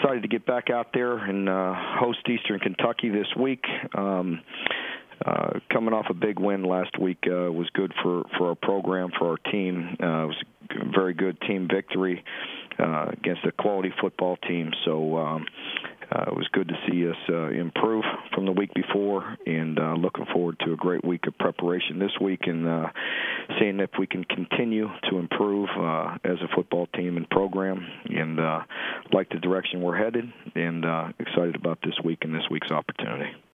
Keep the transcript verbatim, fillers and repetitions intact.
excited to get back out there and uh, host Eastern Kentucky this week. Um, uh, coming off a big win last week uh, was good for, for our program, for our team. Uh, it was a very good team victory uh, against a quality football team. So um, uh, it was good to see us uh, improve from the week before, and uh, looking forward to a great week of preparation this week, and uh, seeing if we can continue to improve uh, as a football team and program, and uh, like the direction we're headed, and uh, excited about this week and this week's opportunity.